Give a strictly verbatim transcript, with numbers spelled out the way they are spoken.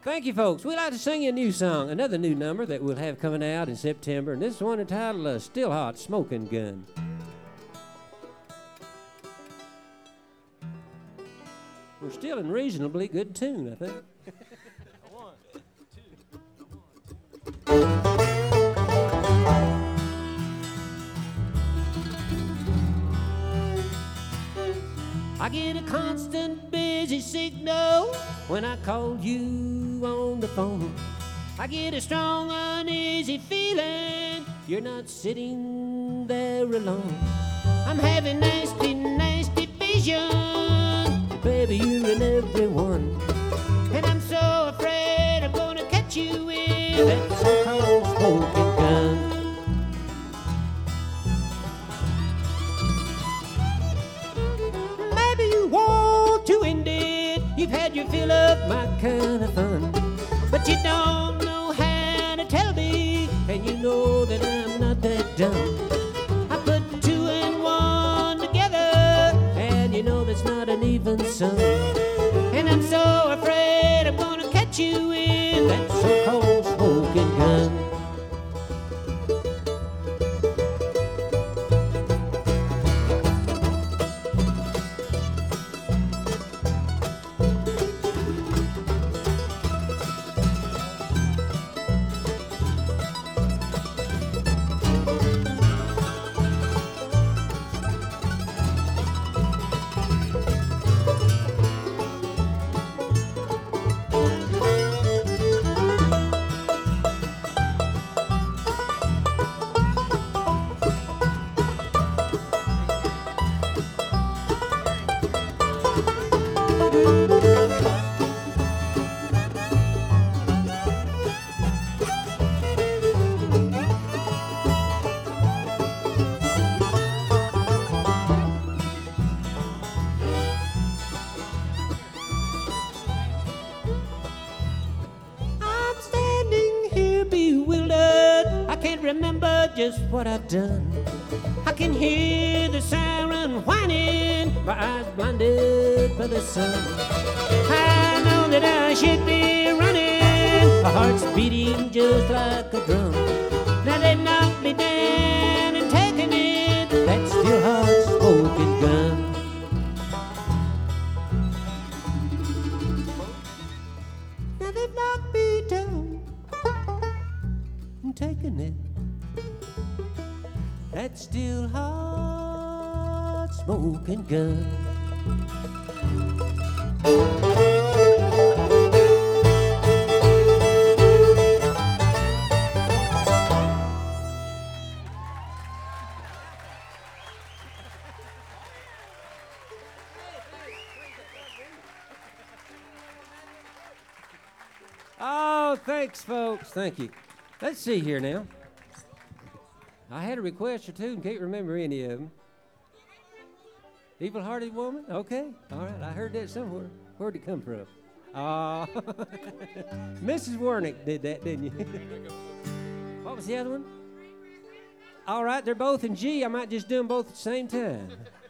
Thank you, folks. We'd like to sing you a new song, another new number that we'll have coming out in September, and this one entitled uh, Still Hot Smoking Gun. We're still in reasonably good tune, I think. One, two, one, two. I get a constant busy signal when I call you on the phone. I get a strong, uneasy feeling you're not sitting there alone. I'm having nasty, nasty vision, baby, you're in every one. And I'm so afraid I'm gonna catch you in that so-called smoking gun. Want to end it, you've had your fill of my kind of fun, but you don't know how to tell me, and you know that I'm not that dumb. I put two and one together, and you know that's not an even sum. And I'm so afraid I'm gonna catch you in that so-called smoking gun. Remember just what I've done. I can hear the siren whining, my eyes blinded by the sun. I know that I should be running, my heart's beating just like a drum. Now they've knocked me down and taken it, that still hot smoking gun. Now they've knocked me down and taken it, that still hot smoking gun. Oh, thanks, folks. Thank you. Let's see here now. I had a request or two and can't remember any of them. Evil-hearted woman? Okay. All right. I heard that somewhere. Where'd it come from? Ah, uh, Missus Wernick did that, didn't you? What was the other one? All right. They're both in G. I might just do them both at the same time.